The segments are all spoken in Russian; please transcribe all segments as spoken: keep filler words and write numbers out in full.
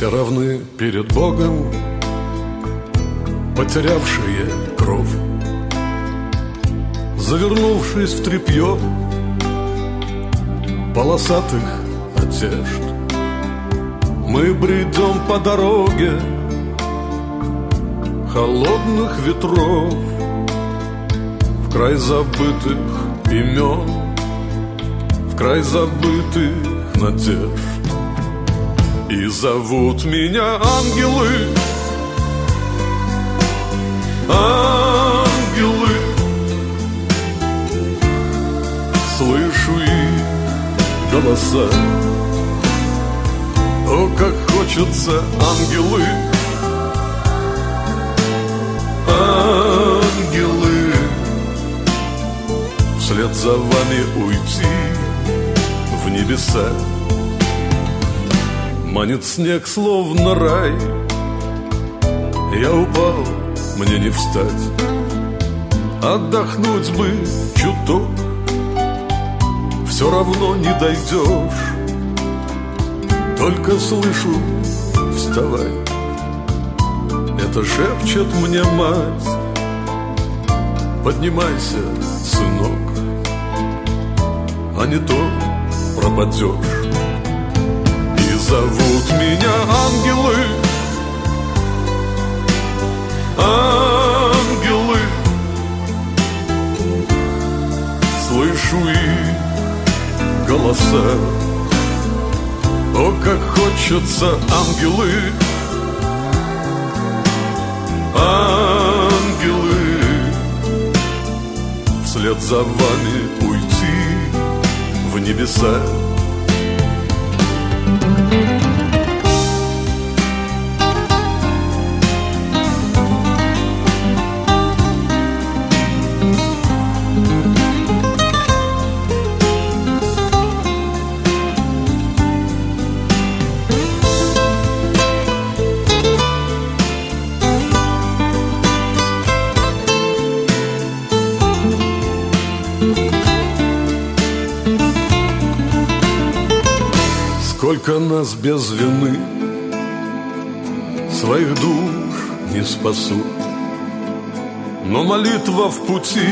Все равны перед Богом, потерявшие кровь, завернувшись в тряпье полосатых одежд. Мы бредем по дороге холодных ветров, в край забытых имен, в край забытых надежд. И зовут меня ангелы, ангелы. Слышу их голоса. О, как хочется, ангелы, ангелы, вслед за вами уйти в небеса. Манит снег, словно рай. Я упал, мне не встать. Отдохнуть бы чуток, все равно не дойдешь. Только слышу, вставай. Это шепчет мне мать. Поднимайся, сынок, а не то пропадешь. И зовут меня ангелы, ангелы. Слышу их голоса. О, как хочется, ангелы, ангелы, вслед за вами уйти в небеса. Сколько нас без вины своих душ не спасут, но молитва в пути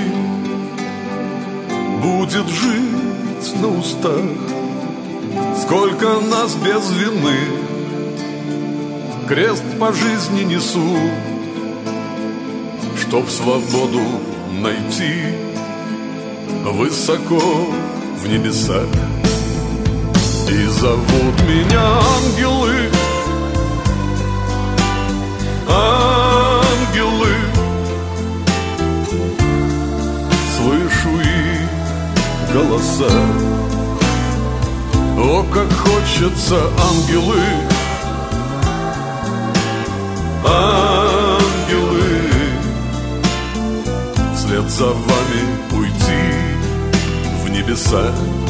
будет жить на устах. Сколько нас без вины крест по жизни несут, чтоб свободу найти высоко в небесах. И зовут меня ангелы, ангелы. Слышу их голоса. О, как хочется, ангелы, ангелы, вслед за вами уйти в небеса.